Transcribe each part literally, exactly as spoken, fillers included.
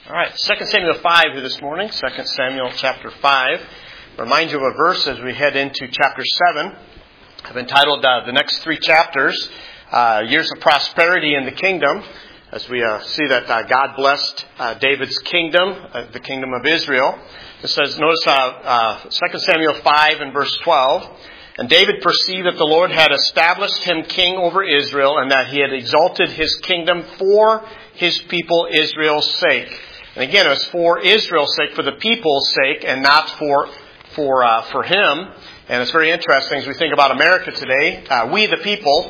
All right, Second Samuel five here this morning. Second Samuel chapter five. Remind you of a verse as we head into chapter seven. I've entitled uh, the next three chapters, uh, Years of Prosperity in the Kingdom, as we uh, see that uh, God blessed uh, David's kingdom, uh, the kingdom of Israel. It says, notice uh, uh, Second Samuel five and verse twelve. And David perceived that the Lord had established him king over Israel, and that he had exalted his kingdom for his people Israel's sake. And again, it was for Israel's sake, for the people's sake, and not for for uh, for him. And it's very interesting as we think about America today. Uh, we, the people,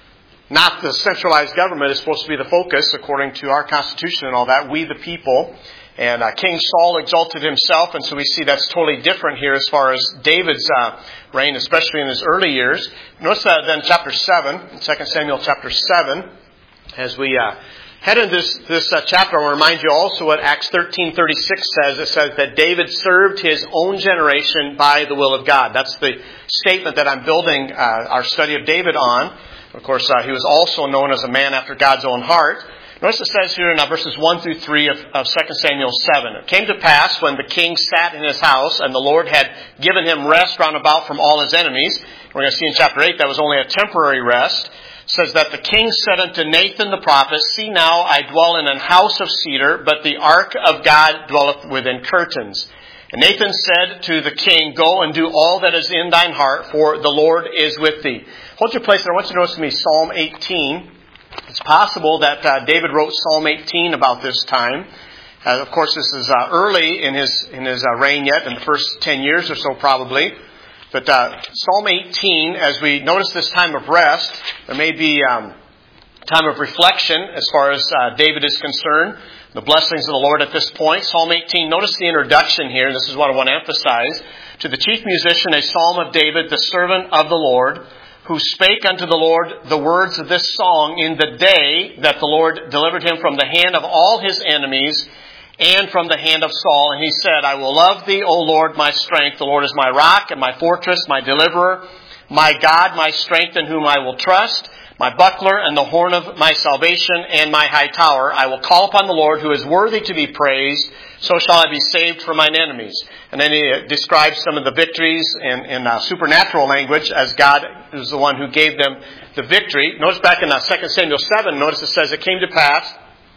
not the centralized government, is supposed to be the focus according to our Constitution and all that. We, the people. And uh, King Saul exalted himself, and so we see that's totally different here as far as David's uh, reign, especially in his early years. Notice that then chapter seven, Second Samuel chapter seven, as we uh, head into this, this uh, chapter, I want to remind you also what Acts thirteen thirty-six says. It says that David served his own generation by the will of God. That's the statement that I'm building uh, our study of David on. Of course, uh, he was also known as a man after God's own heart. Notice it says here in uh, verses one through three of, of Second Samuel seven. It came to pass when the king sat in his house and the Lord had given him rest round about from all his enemies. We're going to see in chapter eight that was only a temporary rest. It says that the king said unto Nathan the prophet, See now, I dwell in an house of cedar, but the ark of God dwelleth within curtains. And Nathan said to the king, Go and do all that is in thine heart, for the Lord is with thee. Hold your place there. I want you to notice with me Psalm eighteen. It's possible that uh, David wrote Psalm eighteen about this time. Uh, of course, this is uh, early in his in his uh, reign yet, in the first ten years or so probably. But uh, Psalm eighteen, as we notice this time of rest, there may be um, time of reflection as far as uh, David is concerned. The blessings of the Lord at this point. Psalm eighteen, notice the introduction here. This is what I want to emphasize. To the chief musician, a psalm of David, the servant of the Lord, who spake unto the Lord the words of this song in the day that the Lord delivered him from the hand of all his enemies and from the hand of Saul. And he said, I will love thee, O Lord, my strength. The Lord is my rock and my fortress, my deliverer, my God, my strength in whom I will trust, my buckler and the horn of my salvation and my high tower. I will call upon the Lord who is worthy to be praised. So shall I be saved from mine enemies. And then he describes some of the victories in, in uh, supernatural language as God is the one who gave them the victory. Notice back in uh, Second Samuel seven, notice it says, It came to pass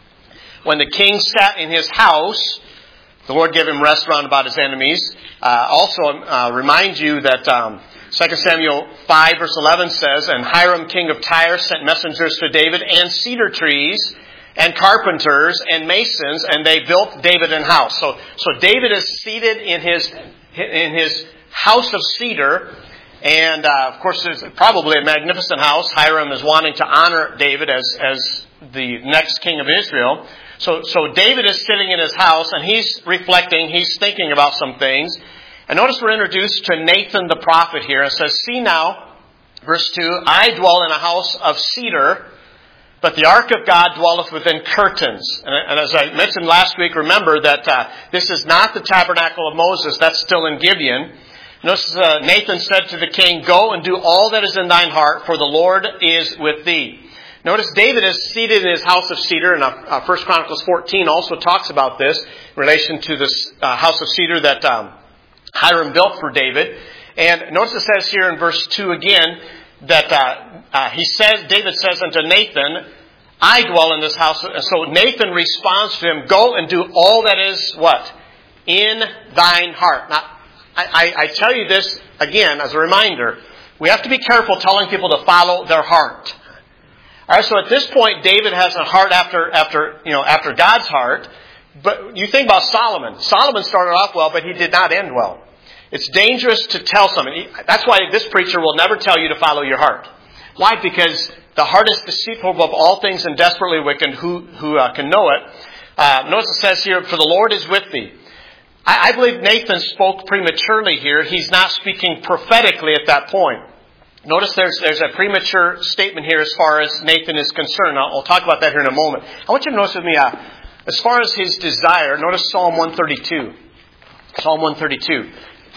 when the king sat in his house, the Lord gave him rest round about his enemies. Uh, also uh, remind you that um, Second Samuel five verse eleven says, And Hiram king of Tyre sent messengers to David and cedar trees and carpenters and masons, and they built David an house. So, so David is seated in his in his house of cedar, and uh, of course, it's probably a magnificent house. Hiram is wanting to honor David as as the next king of Israel. So, so David is sitting in his house, and he's reflecting. He's thinking about some things. And notice we're introduced to Nathan the prophet here. It says, "See now, verse two, I dwell in a house of cedar, but the ark of God dwelleth within curtains." And, and as I mentioned last week, remember that uh, this is not the tabernacle of Moses. That's still in Gibeon. Notice uh, Nathan said to the king, Go and do all that is in thine heart, for the Lord is with thee. Notice David is seated in his house of cedar, and uh, uh, First Chronicles fourteen also talks about this in relation to this uh, house of cedar that um, Hiram built for David. And notice it says here in verse two again, that uh, uh, he says, David says unto Nathan, I dwell in this house. So Nathan responds to him, Go and do all that is what? In thine heart. Now, I, I, I tell you this again as a reminder. We have to be careful telling people to follow their heart. All right, so at this point, David has a heart after, after, you know, after God's heart. But you think about Solomon. Solomon started off well, but he did not end well. It's dangerous to tell someone. That's why this preacher will never tell you to follow your heart. Why? Because the heart is deceitful above all things and desperately wicked. Who, who uh, can know it? Uh, notice it says here, For the Lord is with thee. I, I believe Nathan spoke prematurely here. He's not speaking prophetically at that point. Notice there's there's a premature statement here as far as Nathan is concerned. I'll, I'll talk about that here in a moment. I want you to notice with me, uh, as far as his desire, notice Psalm one thirty-two. Psalm one thirty-two.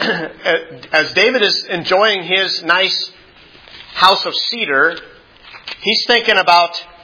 As David is enjoying his nice house of cedar, he's thinking about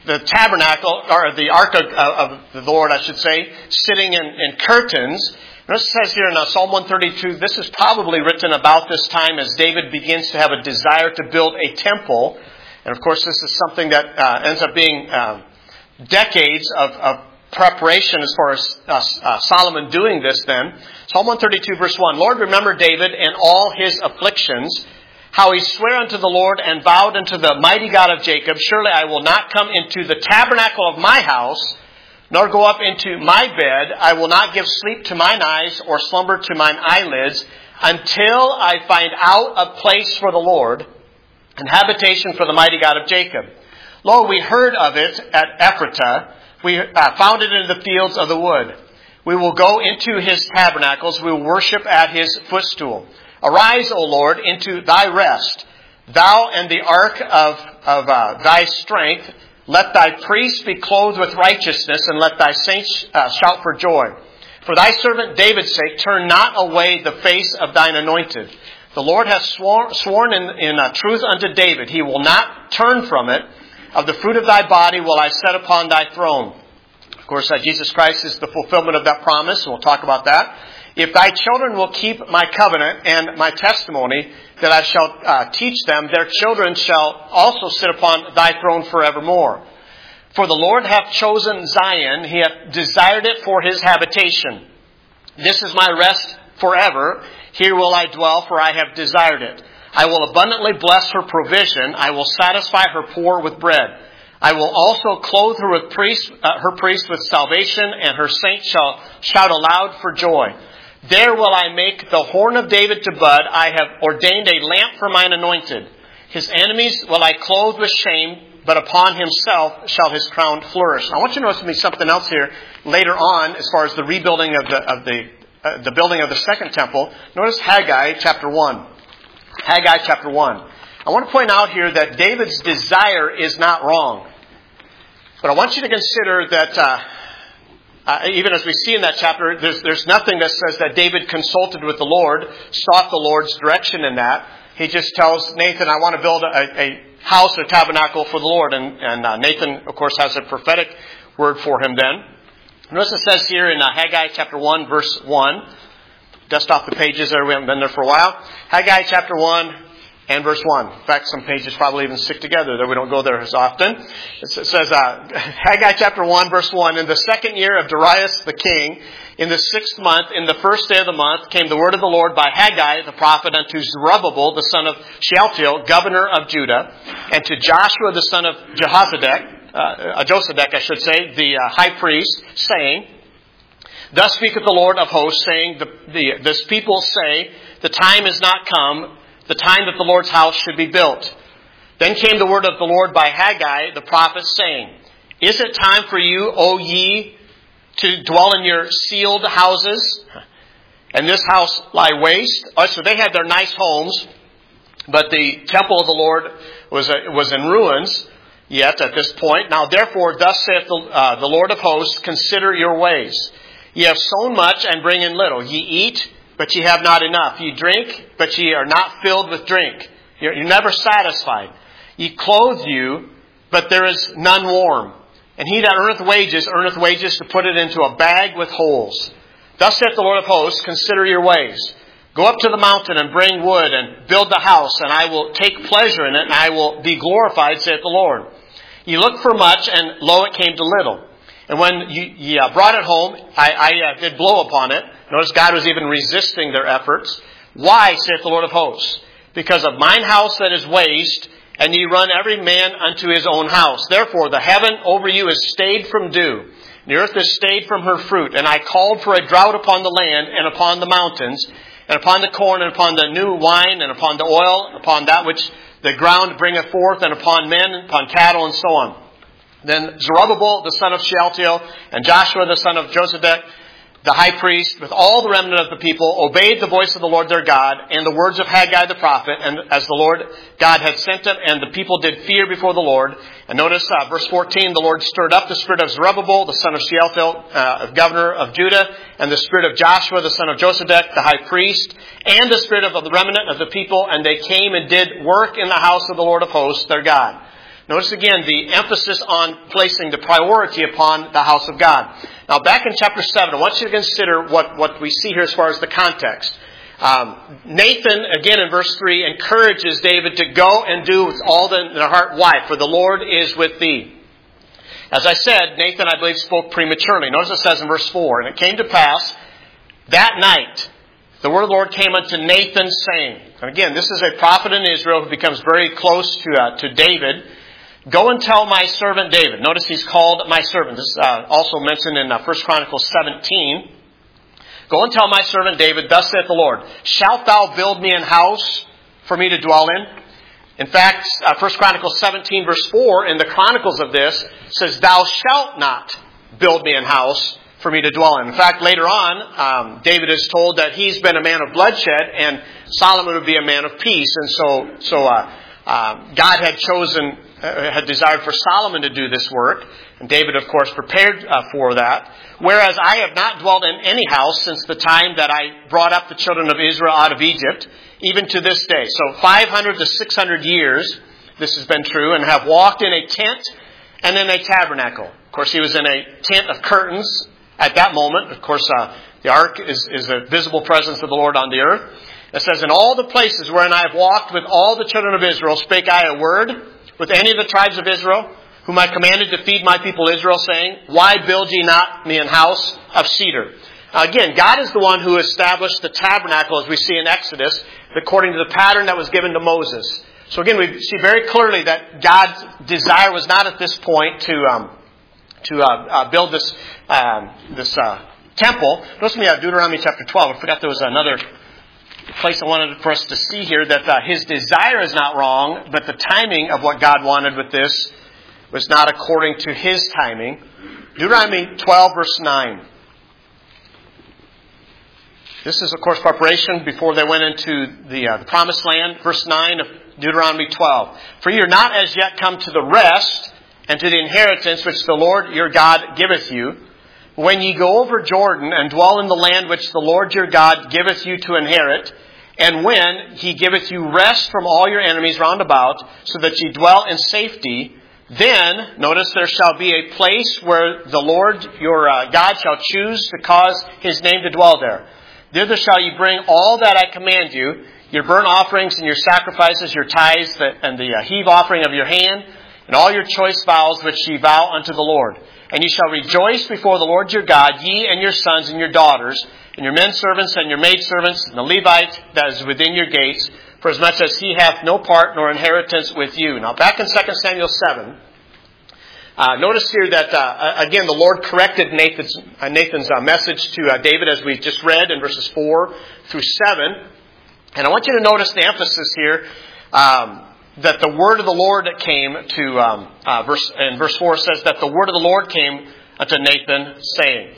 the tabernacle, or the ark of, of the Lord, I should say, sitting in, in curtains. Notice it says here in Psalm one thirty-two, this is probably written about this time as David begins to have a desire to build a temple. And of course, this is something that uh, ends up being uh, decades of, of preparation as far as uh, uh, Solomon doing this then. Psalm one thirty-two verse one, Lord, remember David and all his afflictions, how he sware unto the Lord and vowed unto the mighty God of Jacob, surely I will not come into the tabernacle of my house, nor go up into my bed. I will not give sleep to mine eyes or slumber to mine eyelids until I find out a place for the Lord, and habitation for the mighty God of Jacob. Lo, we heard of it at Ephratah. We uh, found it in the fields of the wood. We will go into his tabernacles. We will worship at his footstool. Arise, O Lord, into thy rest. Thou and the ark of, of uh, thy strength. Let thy priests be clothed with righteousness, and let thy saints uh, shout for joy. For thy servant David's sake, turn not away the face of thine anointed. The Lord hath swor- sworn in, in uh, truth unto David. He will not turn from it. Of the fruit of thy body will I set upon thy throne. Of course, uh, Jesus Christ is the fulfillment of that promise, and we'll talk about that. If thy children will keep my covenant and my testimony that I shall uh, teach them, their children shall also sit upon thy throne forevermore. For the Lord hath chosen Zion, he hath desired it for his habitation. This is my rest forever. Here will I dwell, for I have desired it. I will abundantly bless her provision. I will satisfy her poor with bread. I will also clothe her with priests, uh, her priests with salvation, and her saints shall shout aloud for joy. There will I make the horn of David to bud. I have ordained a lamp for mine anointed. His enemies will I clothe with shame, but upon himself shall his crown flourish. I want you to notice me something else here later on as far as the rebuilding of the of the uh, the building of the second temple. Notice Haggai chapter one. Haggai chapter one. I want to point out here that David's desire is not wrong. But I want you to consider that uh, Uh, even as we see in that chapter, there's, there's nothing that says that David consulted with the Lord, sought the Lord's direction in that. He just tells Nathan, I want to build a, a house or tabernacle for the Lord. And, and uh, Nathan, of course, has a prophetic word for him then. Notice it says here in uh, Haggai chapter one, verse one. Dust off the pages there. We haven't been there for a while. Haggai chapter one and verse one. In fact, some pages probably even stick together, though we don't go there as often. It says, uh, Haggai chapter one, verse one, in the second year of Darius the king, in the sixth month, in the first day of the month, came the word of the Lord by Haggai the prophet unto Zerubbabel, the son of Shealtiel, governor of Judah, and to Joshua the son of Jehozadak, uh, Josedek, I should say, the uh, high priest, saying, Thus speaketh the Lord of hosts, saying, the, the, This people say, the time is not come, the time that the Lord's house should be built. Then came the word of the Lord by Haggai, the prophet, saying, Is it time for you, O ye, to dwell in your sealed houses, and this house lie waste? Oh, so they had their nice homes, but the temple of the Lord was, uh, was in ruins yet at this point. Now therefore, thus saith the, uh, the Lord of hosts, Consider your ways. Ye have sown much and bring in little. Ye eat, but ye have not enough. Ye drink, but ye are not filled with drink. You're, you're never satisfied. Ye clothe you, but there is none warm. And he that earneth wages, earneth wages to put it into a bag with holes. Thus saith the Lord of hosts, Consider your ways. Go up to the mountain and bring wood and build the house, and I will take pleasure in it, and I will be glorified, saith the Lord. Ye looked for much, and lo, it came to little. And when you, ye uh, brought it home, I, I uh, did blow upon it. Notice God was even resisting their efforts. Why, saith the Lord of hosts? Because of mine house that is waste, and ye run every man unto his own house. Therefore the heaven over you is stayed from dew, the earth is stayed from her fruit. And I called for a drought upon the land, and upon the mountains, and upon the corn, and upon the new wine, and upon the oil, upon that which the ground bringeth forth, and upon men, upon cattle, and so on. Then Zerubbabel, the son of Shealtiel, and Joshua, the son of Josedek, the high priest, with all the remnant of the people, obeyed the voice of the Lord their God, and the words of Haggai the prophet, and as the Lord God had sent them, and the people did fear before the Lord. And notice uh, verse fourteen, the Lord stirred up the spirit of Zerubbabel, the son of Shealtiel, uh, governor of Judah, and the spirit of Joshua, the son of Josedek, the high priest, and the spirit of the remnant of the people, and they came and did work in the house of the Lord of hosts, their God. Notice again the emphasis on placing the priority upon the house of God. Now back in chapter seven, I want you to consider what, what we see here as far as the context. Um, Nathan, again in verse three, encourages David to go and do with all the, their heart. Why? For the Lord is with thee. As I said, Nathan, I believe, spoke prematurely. Notice it says in verse four, and it came to pass that night, the word of the Lord came unto Nathan, saying, and again, this is a prophet in Israel who becomes very close to uh, to David. Go and tell my servant David. Notice he's called my servant. This is uh, also mentioned in uh, First Chronicles seventeen. Go and tell my servant David, thus saith the Lord, shalt thou build me an house for me to dwell in? In fact, uh, First Chronicles seventeen verse four, in the chronicles of this, says, thou shalt not build me an house for me to dwell in. In fact, later on, um, David is told that he's been a man of bloodshed and Solomon would be a man of peace. And so, so uh, uh, God had chosen, uh, had desired for Solomon to do this work. And David, of course, prepared uh, for that. Whereas I have not dwelt in any house since the time that I brought up the children of Israel out of Egypt, even to this day. So five hundred to six hundred years this has been true, and have walked in a tent and in a tabernacle. Of course, he was in a tent of curtains at that moment. Of course, uh, the ark is, is a visible presence of the Lord on the earth. It says, in all the places wherein I have walked with all the children of Israel, spake I a word with any of the tribes of Israel, whom I commanded to feed my people Israel, saying, why build ye not me an house of cedar? Now, again, God is the one who established the tabernacle, as we see in Exodus, according to the pattern that was given to Moses. So again, we see very clearly that God's desire was not at this point to um, to uh, uh, build this um, this uh, temple. Notice me at Deuteronomy chapter twelve. I forgot there was another place I wanted for us to see here, that uh, his desire is not wrong, but the timing of what God wanted with this was not according to his timing. Deuteronomy twelve, verse nine. This is, of course, preparation before they went into the, uh, the promised land. Verse nine of Deuteronomy twelve. For ye are not as yet come to the rest and to the inheritance which the Lord your God giveth you, when ye go over Jordan and dwell in the land which the Lord your God giveth you to inherit, and when he giveth you rest from all your enemies round about, so that ye dwell in safety, then, notice, there shall be a place where the Lord your uh, God shall choose to cause his name to dwell there. Thither shall ye bring all that I command you, your burnt offerings and your sacrifices, your tithes, and the uh, heave offering of your hand, and all your choice vows which ye vow unto the Lord. And ye shall rejoice before the Lord your God, ye and your sons and your daughters, and your men servants and your maid servants, and the Levite that is within your gates, for as much as he hath no part nor inheritance with you. Now back in Second Samuel seven, uh, notice here that, uh, again, the Lord corrected Nathan's, uh, Nathan's uh, message to uh, David, as we just read in verses four through seven. And I want you to notice the emphasis here, um, that the word of the Lord that came to, um, uh, verse, in verse four says that the word of the Lord came unto Nathan, saying.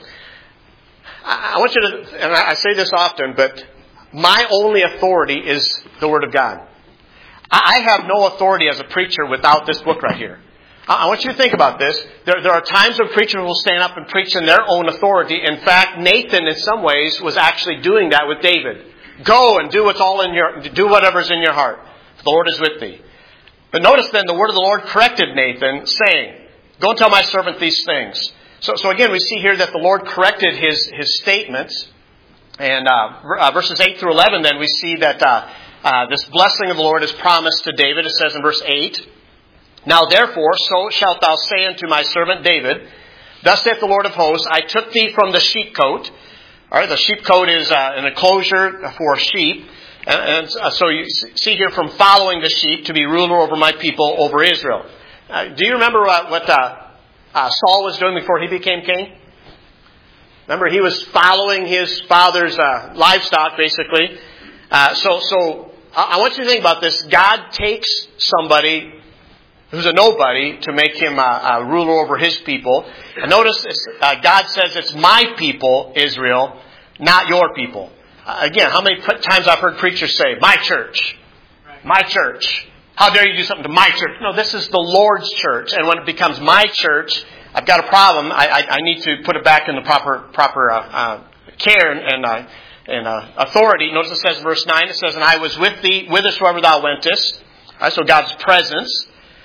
I, I want you to, and I, I say this often, but my only authority is the Word of God. I, I have no authority as a preacher without this book right here. I, I want you to think about this. There, there are times when preachers will stand up and preach in their own authority. In fact, Nathan, in some ways, was actually doing that with David. Go and do what's all in your, do whatever's in your heart. For the Lord is with thee. But notice then, the word of the Lord corrected Nathan, saying, go and tell my servant these things. So, so again, we see here that the Lord corrected his, his statements. And uh, uh, verses eight through eleven, then, we see that uh, uh, this blessing of the Lord is promised to David. It says in verse eight, now therefore, so shalt thou say unto my servant David, thus saith the Lord of hosts, I took thee from the sheepcote. All right, the sheepcote is uh, an enclosure for sheep. And, and uh, so you see here, from following the sheep to be ruler over my people, over Israel. Uh, do you remember uh, what uh, uh, Saul was doing before he became king? Remember, he was following his father's uh, livestock, basically. Uh, so, so I want you to think about this. God takes somebody who's a nobody to make him a, a ruler over his people. And notice, uh, God says it's my people, Israel, not your people. Uh, again, how many times I've heard preachers say, my church, my church. How dare you do something to my church? No, this is the Lord's church. And when it becomes my church, I've got a problem. I, I, I need to put it back in the proper proper uh, uh, care and and, uh, and uh, authority. Notice it says in verse nine, it says, and I was with thee whithersoever thou wentest. Right, so God's presence.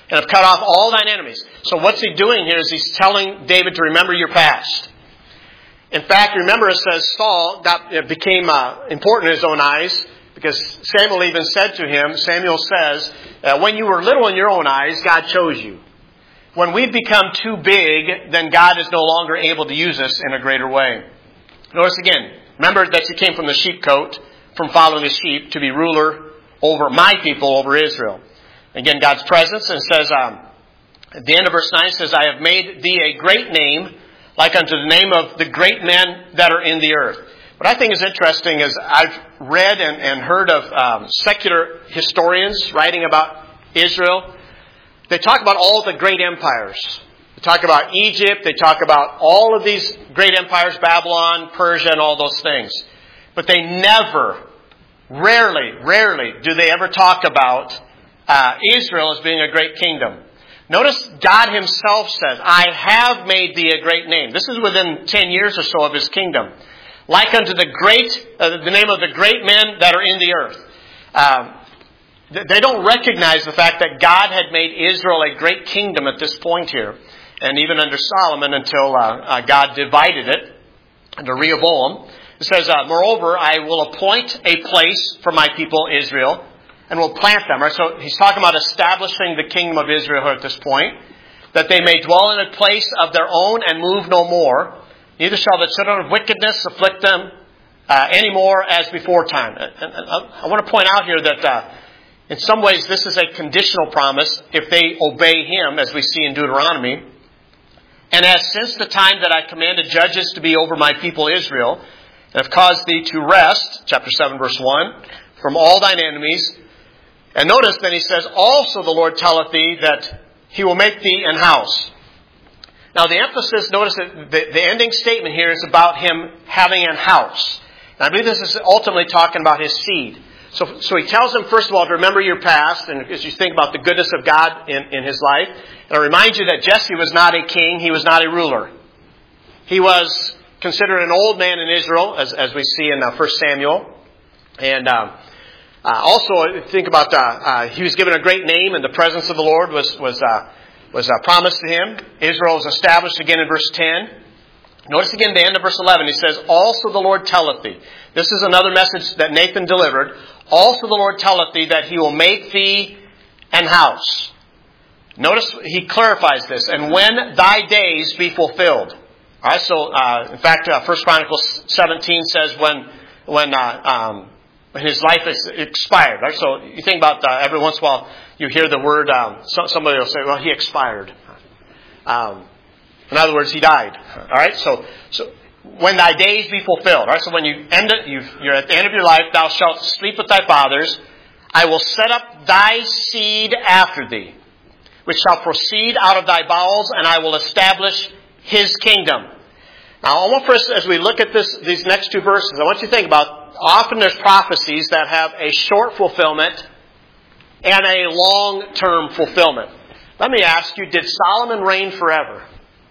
and have cut off all thine enemies. So what's he doing here is he's telling David to remember your past. In fact, remember it says Saul got, it became uh, important in his own eyes because Samuel even said to him, Samuel says, uh, when you were little in your own eyes, God chose you. When we've become too big, then God is no longer able to use us in a greater way. Notice again, remember that you came from the sheepcote, from following the sheep, to be ruler over my people, over Israel. Again, God's presence, and says, um, at the end of verse nine, says, I have made thee a great name, like unto the name of the great men that are in the earth. What I think is interesting is I've read and, and heard of um, secular historians writing about Israel. They talk about all the great empires. They talk about Egypt. They talk about all of these great empires, Babylon, Persia, and all those things. But they never, rarely, rarely do they ever talk about uh, Israel as being a great kingdom. Notice God himself says, I have made thee a great name. This is within ten years or so of his kingdom. Like unto the great, uh, the name of the great men that are in the earth. Um, They don't recognize the fact that God had made Israel a great kingdom at this point here. And even under Solomon until uh, uh, God divided it under Rehoboam. It says, uh, moreover, I will appoint a place for my people Israel and will plant them. Right? So he's talking about establishing the kingdom of Israel at this point. That they may dwell in a place of their own and move no more. Neither shall the children of wickedness afflict them uh, any more as before time. And, and, and I want to point out here that uh, in some ways, this is a conditional promise if they obey him, as we see in Deuteronomy. And as since the time that I commanded judges to be over my people Israel, and have caused thee to rest, chapter seven, verse one, from all thine enemies. And notice then he says, also the Lord telleth thee that he will make thee an house. Now the emphasis, notice that the, the ending statement here is about him having an house. And I believe this is ultimately talking about his seed. So, so he tells them, first of all, to remember your past, and as you think about the goodness of God in, in his life. And I remind you that Jesse was not a king, he was not a ruler. He was considered an old man in Israel, as, as we see in uh, First Samuel. And um, uh, also, think about, uh, uh, he was given a great name, and the presence of the Lord was, was, uh, was uh, promised to him. Israel was established again in verse ten. Notice again the end of verse eleven. He says, also the Lord telleth thee. This is another message that Nathan delivered. Also the Lord telleth thee that he will make thee an house. Notice he clarifies this. And when thy days be fulfilled. All right, so uh, in fact, uh, First Chronicles seventeen says when when uh, um, when his life is expired. Right, so you think about uh, every once in a while you hear the word. Um, so, somebody will say, "Well, he expired." Um, in other words, he died. All right, so so. When thy days be fulfilled. All right, so when you end it, you've, you're at the end of your life, thou shalt sleep with thy fathers. I will set up thy seed after thee, which shall proceed out of thy bowels, and I will establish his kingdom. Now, I want for us, as we look at this, these next two verses, I want you to think about, often there's prophecies that have a short fulfillment and a long-term fulfillment. Let me ask you, did Solomon reign forever?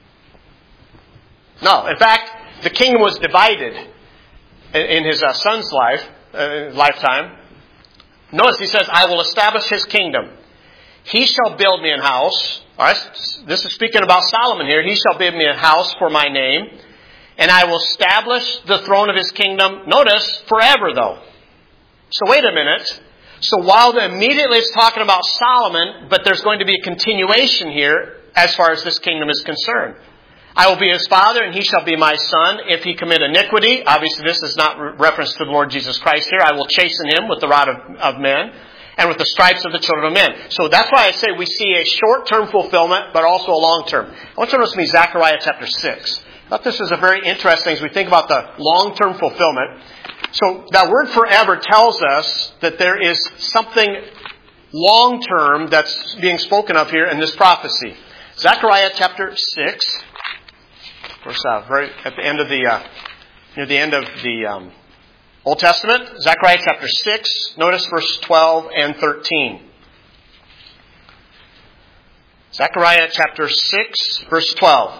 No. In fact, the kingdom was divided in his uh, son's life, uh, lifetime. Notice he says, I will establish his kingdom. He shall build me an house. All right, this is speaking about Solomon here. He shall build me a house for my name. And I will establish the throne of his kingdom. Notice, forever though. So wait a minute. So while the, immediately it's talking about Solomon, but there's going to be a continuation here as far as this kingdom is concerned. I will be his father, and he shall be my son. If he commit iniquity, obviously this is not re- reference to the Lord Jesus Christ here. I will chasten him with the rod of, of men and with the stripes of the children of men. So that's why I say we see a short-term fulfillment, but also a long-term. I want you to notice me Zechariah chapter six. I thought this was a very interesting as we think about the long-term fulfillment. So that word forever tells us that there is something long-term that's being spoken of here in this prophecy. Zechariah chapter six. Of course, uh, very at the end of the uh, near the end of the um, Old Testament, Zechariah chapter six. Notice verse twelve and thirteen. Zechariah chapter six, verse twelve.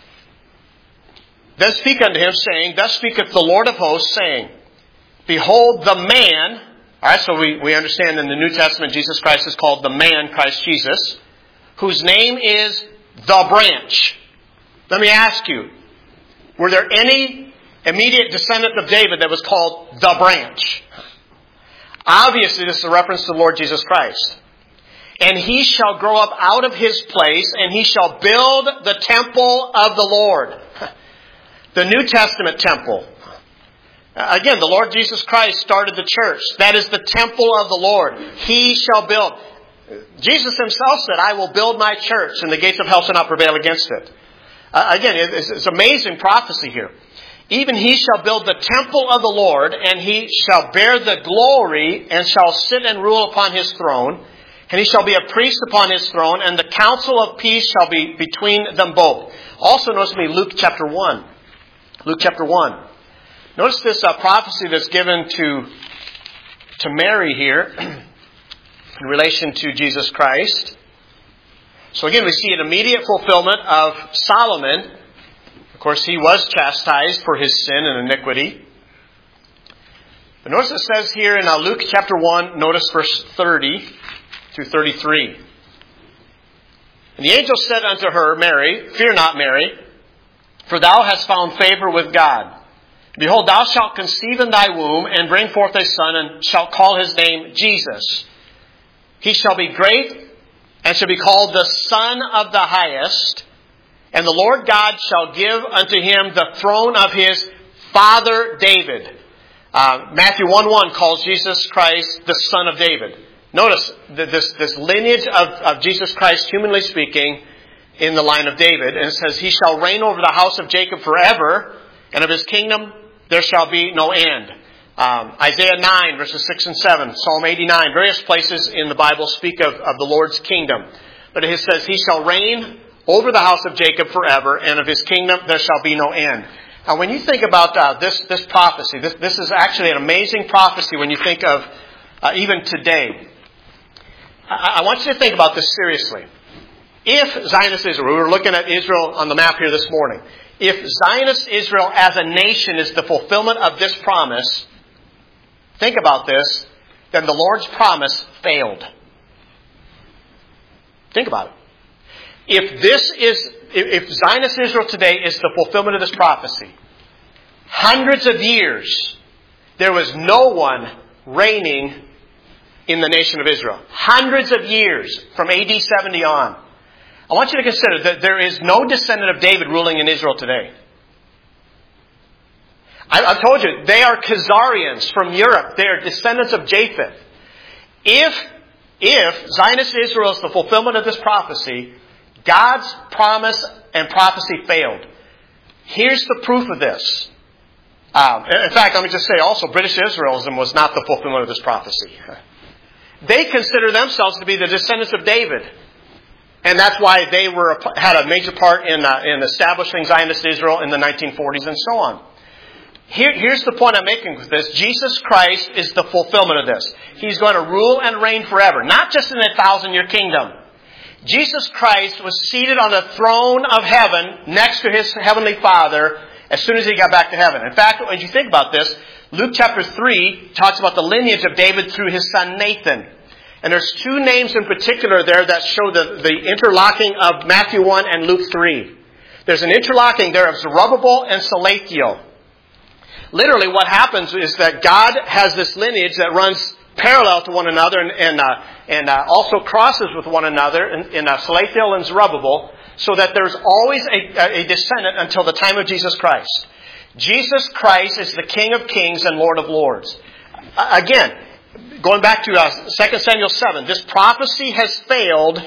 Then speak unto him, saying, Thus speaketh the Lord of hosts, saying, Behold the man. All right, so we we understand in the New Testament Jesus Christ is called the man, Christ Jesus, whose name is the branch. Let me ask you, were there any immediate descendant of David that was called the branch? Obviously, this is a reference to the Lord Jesus Christ. And he shall grow up out of his place, and he shall build the temple of the Lord. The New Testament temple. Again, the Lord Jesus Christ started the church. That is the temple of the Lord. He shall build. Jesus himself said, I will build my church, and the gates of hell shall not prevail against it. Uh, again, it's, it's amazing prophecy here. Even he shall build the temple of the Lord, and he shall bear the glory, and shall sit and rule upon his throne. And he shall be a priest upon his throne, and the counsel of peace shall be between them both. Also, notice me Luke chapter one. Luke chapter one. Notice this uh, prophecy that's given to, to Mary here in relation to Jesus Christ. So again, we see an immediate fulfillment of Solomon. Of course, he was chastised for his sin and iniquity. But notice it says here in uh, Luke chapter one, notice verse thirty through thirty-three. And the angel said unto her, Mary, fear not, Mary, for thou hast found favor with God. Behold, thou shalt conceive in thy womb, and bring forth a son, and shalt call his name Jesus. He shall be great, and shall be called the Son of the Highest. And the Lord God shall give unto him the throne of his father David. Uh, Matthew one one calls Jesus Christ the Son of David. Notice this, this lineage of, of Jesus Christ, humanly speaking, in the line of David. And it says, he shall reign over the house of Jacob forever, and of his kingdom there shall be no end. Um, Isaiah nine, verses six and seven, Psalm eighty-nine, various places in the Bible speak of, of the Lord's kingdom. But it says, he shall reign over the house of Jacob forever, and of his kingdom there shall be no end. Now, when you think about uh, this, this prophecy, this, this is actually an amazing prophecy when you think of uh, even today. I, I want you to think about this seriously. If Zionist Israel, we were looking at Israel on the map here this morning, if Zionist Israel as a nation is the fulfillment of this promise, think about this, then the Lord's promise failed. Think about it. If this is, if Zionist Israel today is the fulfillment of this prophecy, hundreds of years, there was no one reigning in the nation of Israel. Hundreds of years from A D seventy on. I want you to consider that there is no descendant of David ruling in Israel today. I, I've told you, they are Khazarians from Europe. They are descendants of Japheth. If, if Zionist Israel is the fulfillment of this prophecy, God's promise and prophecy failed. Here's the proof of this. Um, in fact, let me just say also, British Israelism was not the fulfillment of this prophecy. They consider themselves to be the descendants of David. And that's why they were had a major part in, uh, in establishing Zionist Israel in the nineteen forties and so on. Here, here's the point I'm making with this. Jesus Christ is the fulfillment of this. He's going to rule and reign forever. Not just in a thousand-year kingdom. Jesus Christ was seated on the throne of heaven next to his heavenly Father as soon as he got back to heaven. In fact, when you think about this, Luke chapter three talks about the lineage of David through his son Nathan. And there's two names in particular there that show the, the interlocking of Matthew one and Luke three. There's an interlocking there of Zerubbabel and Salathiel. Literally what happens is that God has this lineage that runs parallel to one another and, and, uh, and uh, also crosses with one another in, in uh, Salathiel and Zerubbabel, so that there's always a, a descendant until the time of Jesus Christ. Jesus Christ is the King of Kings and Lord of Lords. Uh, again, going back to uh, Second Samuel seven, this prophecy has failed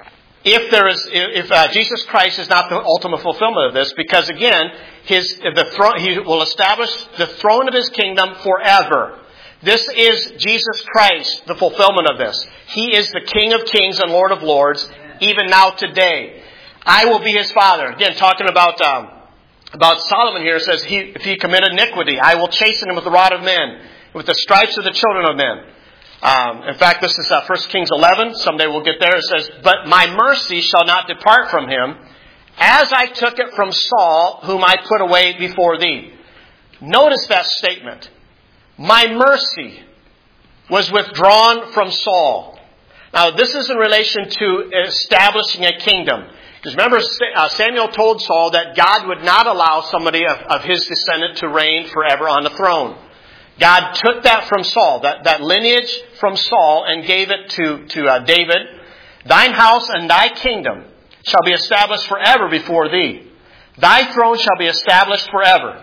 if there is if uh, Jesus Christ is not the ultimate fulfillment of this, because again, his the throne he will establish the throne of his kingdom forever. This is Jesus Christ, the fulfillment of this. He is the King of Kings and Lord of Lords, even now today. I will be his father. Again, talking about um, about Solomon here, it says, he, if he commit iniquity, I will chasten him with the rod of men, with the stripes of the children of men. Um, in fact, this is uh, First Kings eleven. Someday we'll get there. It says, but my mercy shall not depart from him, as I took it from Saul, whom I put away before thee. Notice that statement. My mercy was withdrawn from Saul. Now, this is in relation to establishing a kingdom. Because remember, Samuel told Saul that God would not allow somebody of, of his descendant to reign forever on the throne. God took that from Saul, that, that lineage from Saul, and gave it to, to uh, David. Thine house and thy kingdom shall be established forever before thee. Thy throne shall be established forever.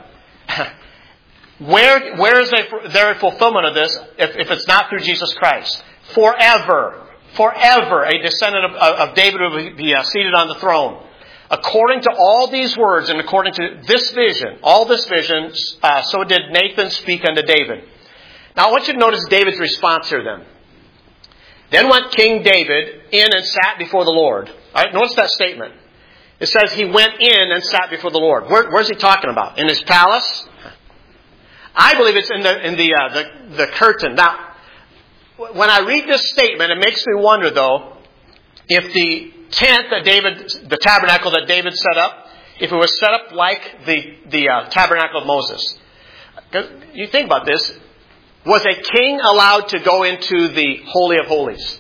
Where, where is there a fulfillment of this if, if it's not through Jesus Christ? Forever. Forever a descendant of, of David will be uh, seated on the throne. According to all these words and according to this vision, all this vision, uh, so did Nathan speak unto David. Now I want you to notice David's response here then. Then went King David in and sat before the Lord. All right, notice that statement. It says he went in and sat before the Lord. Where, where's he talking about? In his palace? I believe it's in the in the, uh, the the curtain. Now, when I read this statement, it makes me wonder, though, if the tent that David, the tabernacle that David set up, if it was set up like the the uh, tabernacle of Moses. Because you think about this, was a king allowed to go into the Holy of Holies?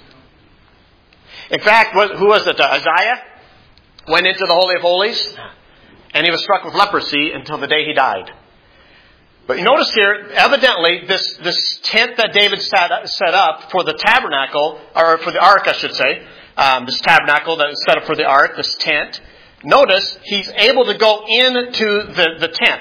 In fact, who was it? Isaiah went into the Holy of Holies, and he was struck with leprosy until the day he died. But you notice here, evidently, this, this tent that David set, set up for the tabernacle, or for the ark, I should say, um, this tabernacle that was set up for the ark, this tent, notice he's able to go into the, the tent.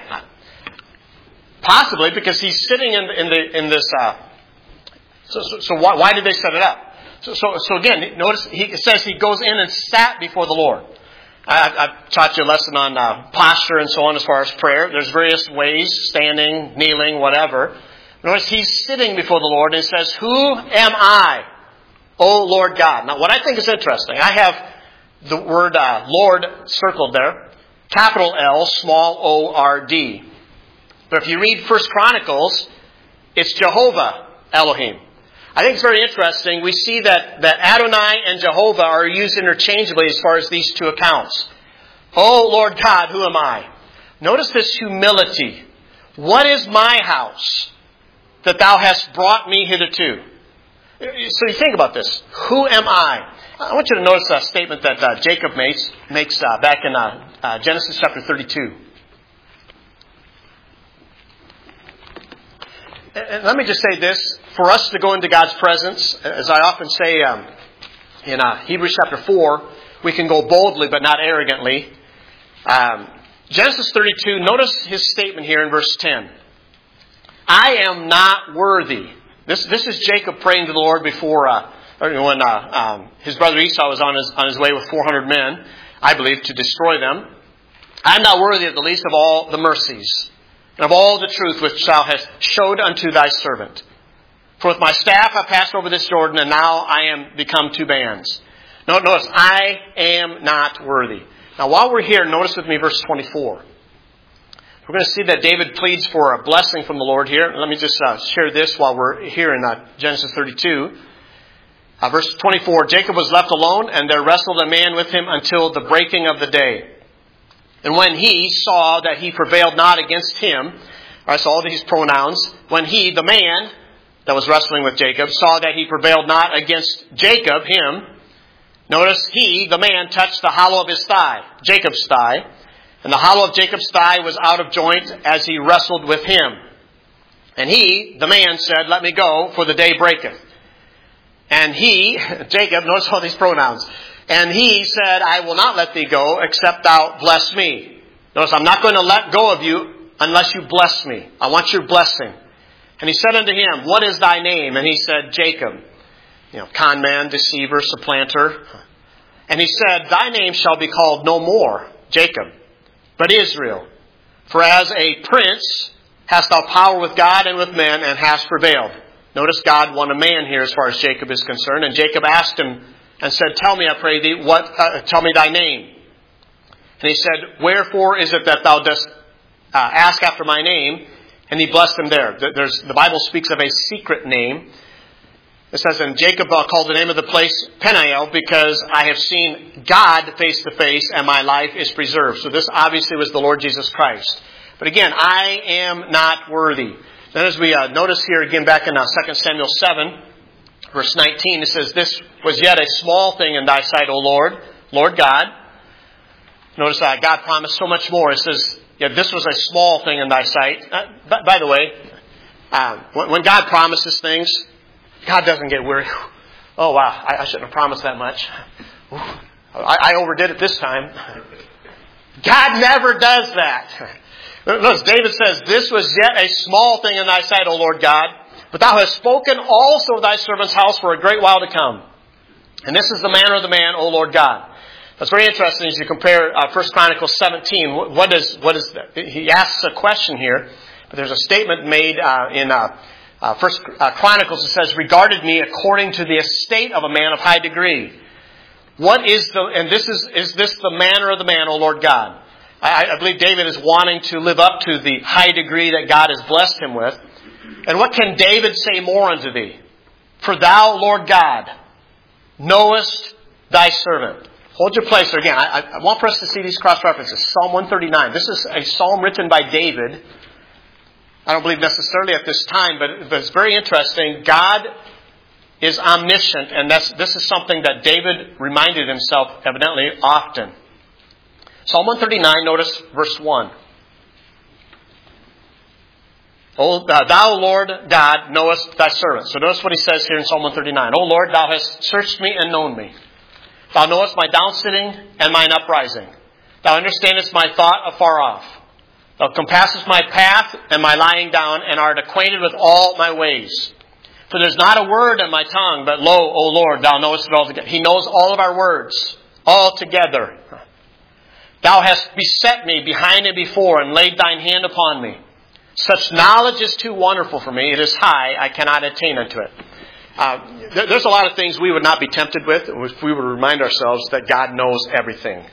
Possibly because he's sitting in, in, the, in this... Uh, so so, so why, why did they set it up? So, so, so again, notice he, it says he goes in and sat before the Lord. I, I've taught you a lesson on uh, posture and so on as far as prayer. There's various ways, standing, kneeling, whatever. Notice he's sitting before the Lord and he says, who am I, O Lord God? Now what I think is interesting, I have the word uh, Lord circled there, capital L, small O R D. But if you read First Chronicles, it's Jehovah Elohim. I think it's very interesting. We see that, that Adonai and Jehovah are used interchangeably as far as these two accounts. Oh, Lord God, who am I? Notice this humility. What is my house that thou hast brought me hitherto? So you think about this. Who am I? I want you to notice a statement that uh, Jacob makes, makes uh, back in uh, uh, Genesis chapter thirty-two. And let me just say this. For us to go into God's presence, as I often say um, in uh, Hebrews chapter four, we can go boldly but not arrogantly. Um, Genesis thirty-two, notice his statement here in verse ten. I am not worthy. This this is Jacob praying to the Lord before uh, when uh, um, his brother Esau was on his, on his way with four hundred men, I believe, to destroy them. I am not worthy of the least of all the mercies and of all the truth which thou hast showed unto thy servant. For with my staff I passed over this Jordan, and now I am become two bands. Notice, I am not worthy. Now while we're here, notice with me verse twenty-four. We're going to see that David pleads for a blessing from the Lord here. Let me just uh, share this while we're here in uh, Genesis thirty-two. Uh, verse twenty-four, Jacob was left alone, and there wrestled a man with him until the breaking of the day. And when he saw that he prevailed not against him, all right, so all these pronouns, when he, the man that was wrestling with Jacob, saw that he prevailed not against Jacob, him, notice he, the man, touched the hollow of his thigh, Jacob's thigh, and the hollow of Jacob's thigh was out of joint as he wrestled with him. And he, the man, said, let me go, for the day breaketh. And he, Jacob, notice all these pronouns, and he said, I will not let thee go, except thou bless me. Notice, I'm not going to let go of you unless you bless me. I want your blessing. And he said unto him, what is thy name? And he said, Jacob. You know, con man, deceiver, supplanter. And he said, thy name shall be called no more Jacob, but Israel. For as a prince hast thou power with God and with men, and hast prevailed. Notice God won a man here as far as Jacob is concerned. And Jacob asked him and said, tell me, I pray thee, what? Uh, tell me thy name. And he said, wherefore is it that thou dost uh, ask after my name? And he blessed him there. There's, the Bible speaks of a secret name. It says, and Jacob uh, called the name of the place Peniel, because I have seen God face to face, and my life is preserved. So this obviously was the Lord Jesus Christ. But again, I am not worthy. Then as we uh, notice here again back in uh, Second Samuel seven, verse nineteen, it says, this was yet a small thing in thy sight, O Lord, Lord God. Notice that God promised so much more. It says, yeah, this was a small thing in thy sight. Uh, by, by the way, uh, when, when God promises things, God doesn't get weary. Oh, wow, I, I shouldn't have promised that much. Ooh, I, I overdid it this time. God never does that. Notice David says, this was yet a small thing in thy sight, O Lord God, but thou hast spoken also of thy servant's house for a great while to come. And this is the manner of the man, O Lord God. That's very interesting as you compare uh, First Chronicles seventeen. What is, what is that? He asks a question here, but there's a statement made uh, in uh, uh, First uh, Chronicles that says, regarded me according to the estate of a man of high degree. What is the, and this is, is this the manner of the man, O Lord God? I, I believe David is wanting to live up to the high degree that God has blessed him with. And what can David say more unto thee? For thou, Lord God, knowest thy servant. Hold your place there again. I, I want for us to see these cross references. Psalm one thirty-nine. This is a psalm written by David. I don't believe necessarily at this time, but, but it's very interesting. God is omniscient, and that's, this is something that David reminded himself evidently often. Psalm one thirty-nine, notice verse one. O thou, Lord God, knowest thy servant. So notice what he says here in Psalm one thirty-nine. O Lord, thou hast searched me and known me. Thou knowest my downsitting and mine uprising. Thou understandest my thought afar off. Thou compassest my path and my lying down, and art acquainted with all my ways. For there's not a word on my tongue, but lo, O Lord, thou knowest it all together. He knows all of our words, all together. Thou hast beset me behind and before, and laid thine hand upon me. Such knowledge is too wonderful for me. It is high, I cannot attain unto it. Uh, there's a lot of things we would not be tempted with if we would remind ourselves that God knows everything.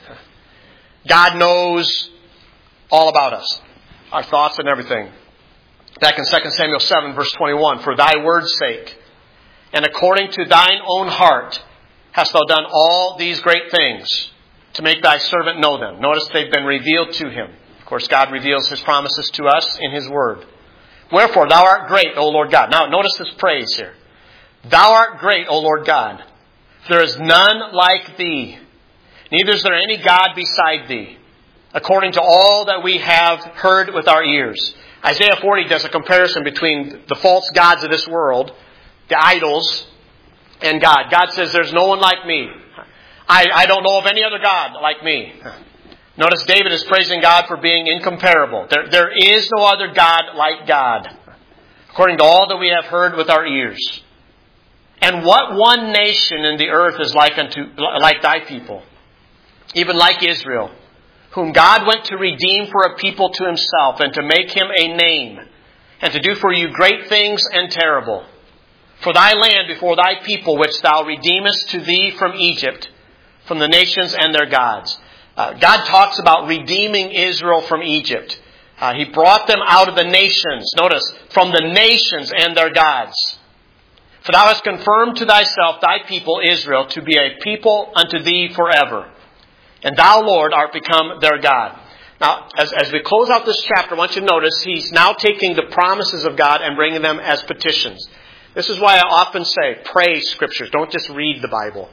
God knows all about us, our thoughts and everything. Back in Second Samuel seven, verse twenty-one, for thy word's sake, and according to thine own heart, hast thou done all these great things to make thy servant know them. Notice they've been revealed to him. Of course, God reveals his promises to us in his word. Wherefore, thou art great, O Lord God. Now, notice this praise here. Thou art great, O Lord God. There is none like thee. Neither is there any God beside thee, according to all that we have heard with our ears. Isaiah forty does a comparison between the false gods of this world, the idols, and God. God says, there's no one like me. I, I don't know of any other God like me. Notice David is praising God for being incomparable. There, there is no other God like God, according to all that we have heard with our ears. And what one nation in the earth is like unto like thy people, even like Israel, whom God went to redeem for a people to himself, and to make him a name, and to do for you great things and terrible. For thy land before thy people, which thou redeemest to thee from Egypt, from the nations and their gods. Uh, God talks about redeeming Israel from Egypt. Uh, he brought them out of the nations. Notice, from the nations and their gods. For thou hast confirmed to thyself thy people Israel to be a people unto thee forever. And thou, Lord, art become their God. Now, as, as we close out this chapter, I want you to notice he's now taking the promises of God and bringing them as petitions. This is why I often say, pray Scriptures. Don't just read the Bible.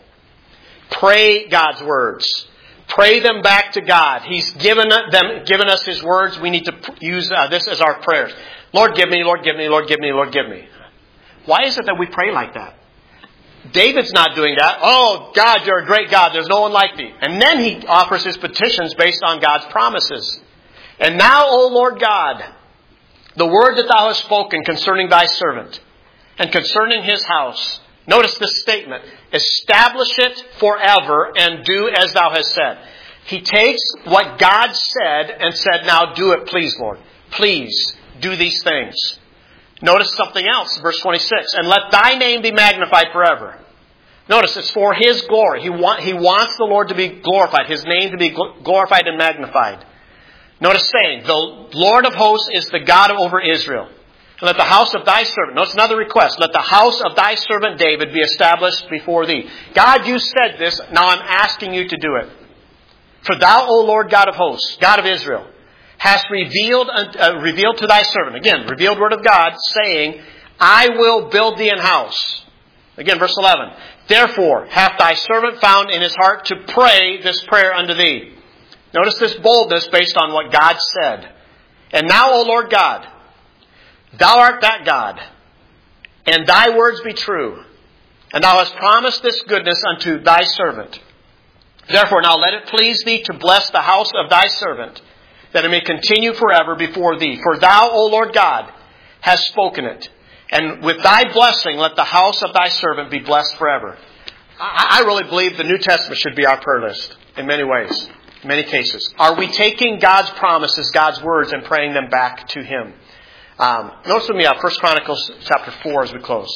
Pray God's words. Pray them back to God. He's given them, given us His words. We need to use uh, this as our prayers. Lord, give me, Lord, give me, Lord, give me, Lord, give me. Why is it that we pray like that? David's not doing that. Oh, God, you're a great God. There's no one like thee. And then he offers his petitions based on God's promises. And now, O Lord God, the word that thou hast spoken concerning thy servant and concerning his house. Notice this statement. Establish it forever and do as thou hast said. He takes what God said and said, now do it, please, Lord. Please do these things. Notice something else, verse twenty-six. And let thy name be magnified forever. Notice it's for His glory. He, want, he wants the Lord to be glorified, His name to be glorified and magnified. Notice saying, the Lord of hosts is the God over Israel. And let the house of thy servant, notice another request, let the house of thy servant David be established before thee. God, you said this, now I'm asking you to do it. For thou, O Lord God of hosts, God of Israel, hast revealed, uh, revealed to thy servant, again, revealed word of God, saying, I will build thee an house. Again, verse eleven. Therefore hath thy servant found in his heart to pray this prayer unto thee. Notice this boldness based on what God said. And now, O Lord God, thou art that God, and thy words be true. And thou hast promised this goodness unto thy servant. Therefore now let it please thee to bless the house of thy servant, that it may continue forever before thee. For thou, O Lord God, hast spoken it. And with thy blessing let the house of thy servant be blessed forever. I really believe the New Testament should be our prayer list in many ways, in many cases. Are we taking God's promises, God's words, and praying them back to Him? Um, notice with me uh, First Chronicles chapter four as we close.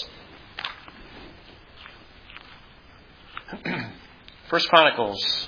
First Chronicles.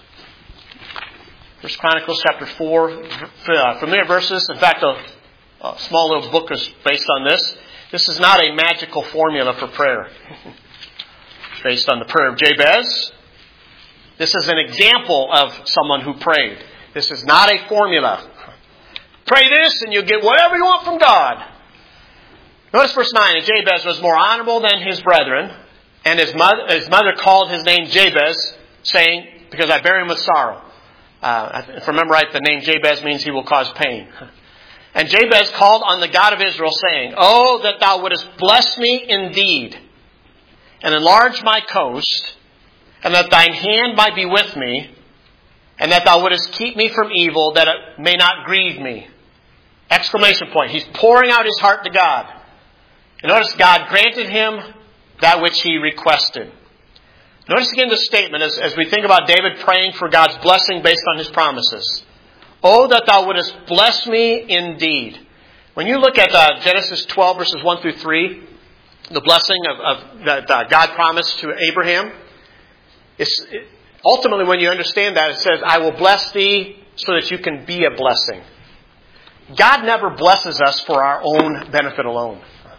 First Chronicles chapter four. Uh, familiar verses. In fact, a, a small little book is based on this. This is not a magical formula for prayer. It's based on the prayer of Jabez. This is an example of someone who prayed. This is not a formula. Pray this and you'll get whatever you want from God. Notice verse nine. And Jabez was more honorable than his brethren. And his mother, his mother called his name Jabez, saying, because I bear him with sorrow. Uh, if I remember right, the name Jabez means he will cause pain. And Jabez called on the God of Israel, saying, Oh, that thou wouldest bless me indeed, and enlarge my coast, and that thine hand might be with me, and that thou wouldest keep me from evil, that it may not grieve me. Exclamation point. He's pouring out his heart to God. And notice God granted him that which he requested. Notice again the statement as, as we think about David praying for God's blessing based on his promises. Oh, that thou wouldest bless me indeed. When you look at uh, Genesis twelve, verses one through three, the blessing of, of that uh, God promised to Abraham, it's, it, ultimately when you understand that, it says, I will bless thee so that you can be a blessing. God never blesses us for our own benefit alone.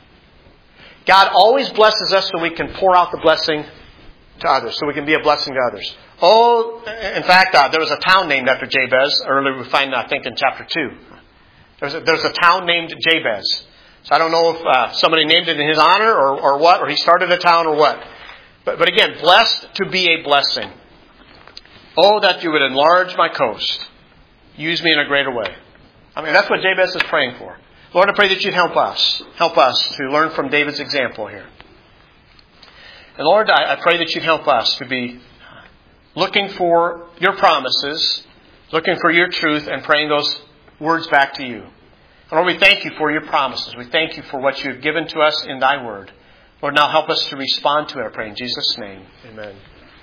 God always blesses us so we can pour out the blessing to others, so we can be a blessing to others. Oh, in fact, uh, there was a town named after Jabez. Earlier we find, I think, in chapter two. There's a, there's a town named Jabez. So I don't know if uh, somebody named it in his honor or, or what, or he started a town or what. But, but again, blessed to be a blessing. Oh, that you would enlarge my coast. Use me in a greater way. I mean, that's what Jabez is praying for. Lord, I pray that you'd help us. Help us to learn from David's example here. And Lord, I, I pray that you'd help us to be looking for your promises, looking for your truth, and praying those words back to you. And Lord, we thank you for your promises. We thank you for what you have given to us in thy word. Lord, now help us to respond to it, I pray in Jesus' name. Amen.